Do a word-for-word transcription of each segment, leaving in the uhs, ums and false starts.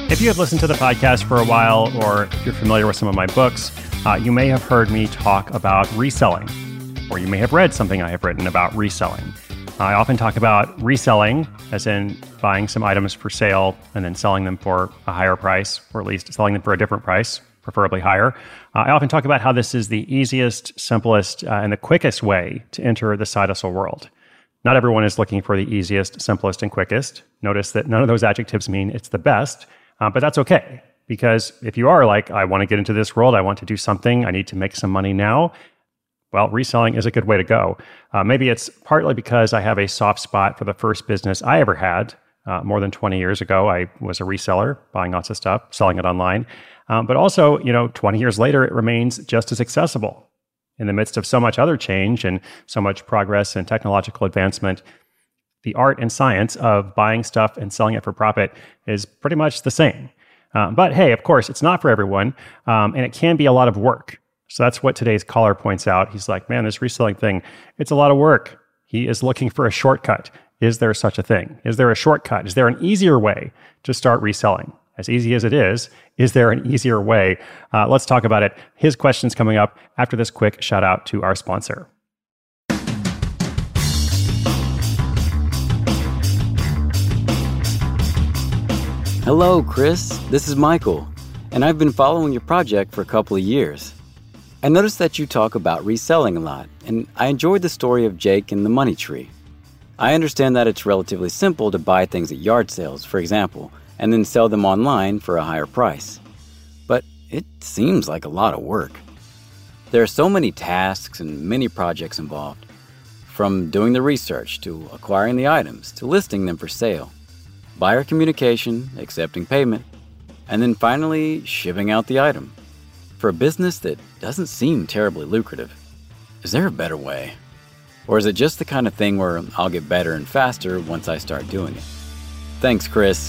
If you have listened to the podcast for a while, or if you're familiar with some of my books, uh, you may have heard me talk about reselling, or you may have read something I have written about reselling. I often talk about reselling, as in buying some items for sale and then selling them for a higher price, or at least selling them for a different price, preferably higher. Uh, I often talk about how this is the easiest, simplest, uh, and the quickest way to enter the side hustle world. Not everyone is looking for the easiest, simplest, and quickest. Notice that none of those adjectives mean it's the best, uh, but that's okay. Because if you are like, I want to get into this world, I want to do something, I need to make some money now, well, reselling is a good way to go. Uh, maybe it's partly because I have a soft spot for the first business I ever had. Uh, more than twenty years ago, I was a reseller, buying lots of stuff, selling it online. Um, but also, you know, twenty years later, it remains just as accessible. In the midst of so much other change and so much progress and technological advancement, the art and science of buying stuff and selling it for profit is pretty much the same. Um, but hey, of course, it's not for everyone, um, and it can be a lot of work. So that's what today's caller points out. He's like, man, this reselling thing, it's a lot of work. He is looking for a shortcut. Is there such a thing? Is there a shortcut? Is there an easier way to start reselling? As easy as it is, is there an easier way? Uh, let's talk about it. His question's coming up after this quick shout out to our sponsor. Hello, Chris. This is Michael, and I've been following your project for a couple of years. I noticed that you talk about reselling a lot, and I enjoyed the story of Jake and the money tree. I understand that it's relatively simple to buy things at yard sales, for example, and then sell them online for a higher price. But it seems like a lot of work. There are so many tasks and many projects involved, from doing the research to acquiring the items to listing them for sale, buyer communication, accepting payment, and then finally shipping out the item. For a business that doesn't seem terribly lucrative, is there a better way? Or is it just the kind of thing where I'll get better and faster once I start doing it? Thanks, Chris.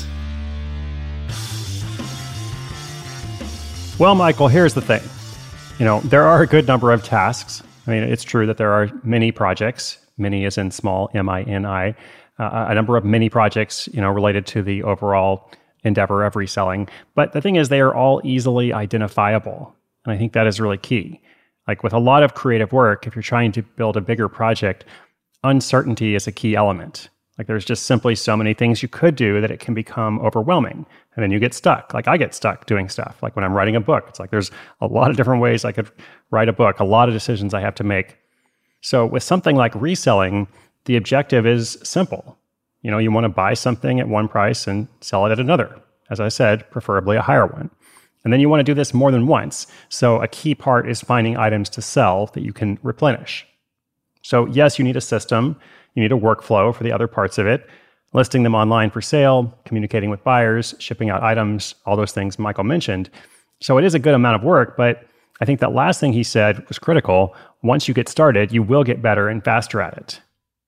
Well, Michael, here's the thing. You know, there are a good number of tasks. I mean, it's true that there are many projects, many as in small, M I N I, uh, a number of mini projects, you know, related to the overall endeavor of reselling. But the thing is, they are all easily identifiable. And I think that is really key. Like with a lot of creative work, if you're trying to build a bigger project, uncertainty is a key element. Like there's just simply so many things you could do that it can become overwhelming. And then you get stuck. Like I get stuck doing stuff. Like when I'm writing a book, it's like there's a lot of different ways I could write a book, a lot of decisions I have to make. So with something like reselling, the objective is simple. You know, you want to buy something at one price and sell it at another. As I said, preferably a higher one. And then you want to do this more than once. So a key part is finding items to sell that you can replenish. So yes, you need a system. You need a workflow for the other parts of it, listing them online for sale, communicating with buyers, shipping out items, all those things Michael mentioned. So it is a good amount of work, but I think that last thing he said was critical. Once you get started, you will get better and faster at it.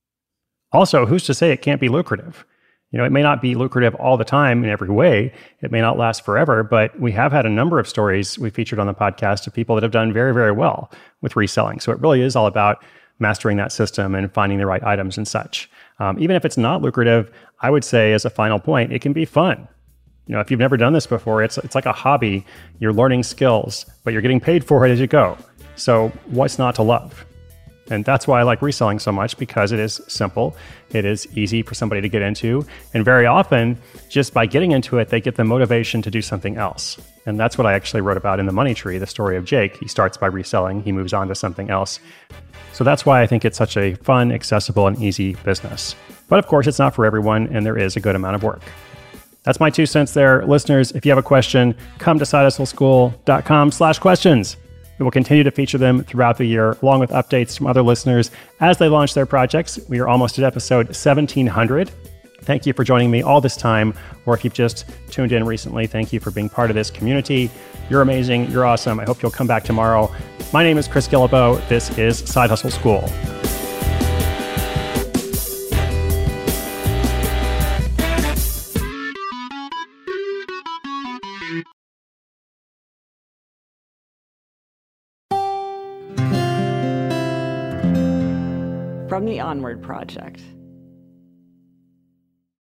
Also, who's to say it can't be lucrative? You know, it may not be lucrative all the time in every way. It may not last forever, but we have had a number of stories we featured on the podcast of people that have done very, very well with reselling. So it really is all about mastering that system and finding the right items and such. Um, even if it's not lucrative, I would say as a final point, it can be fun. You know, if you've never done this before, it's it's like a hobby. You're learning skills, but you're getting paid for it as you go. So what's not to love? And that's why I like reselling so much, because it is simple. It is easy for somebody to get into. And very often, just by getting into it, they get the motivation to do something else. And that's what I actually wrote about in The Money Tree, the story of Jake. He starts by reselling. He moves on to something else. So that's why I think it's such a fun, accessible, and easy business. But of course, it's not for everyone, and there is a good amount of work. That's my two cents there. Listeners, if you have a question, come to sidehustleschool.com slash questions. We will continue to feature them throughout the year, along with updates from other listeners as they launch their projects. We are almost at episode seventeen hundred. Thank you for joining me all this time, or if you've just tuned in recently, thank you for being part of this community. You're amazing. You're awesome. I hope you'll come back tomorrow. My name is Chris Guillebeau. This is Side Hustle School. From the Onward Project.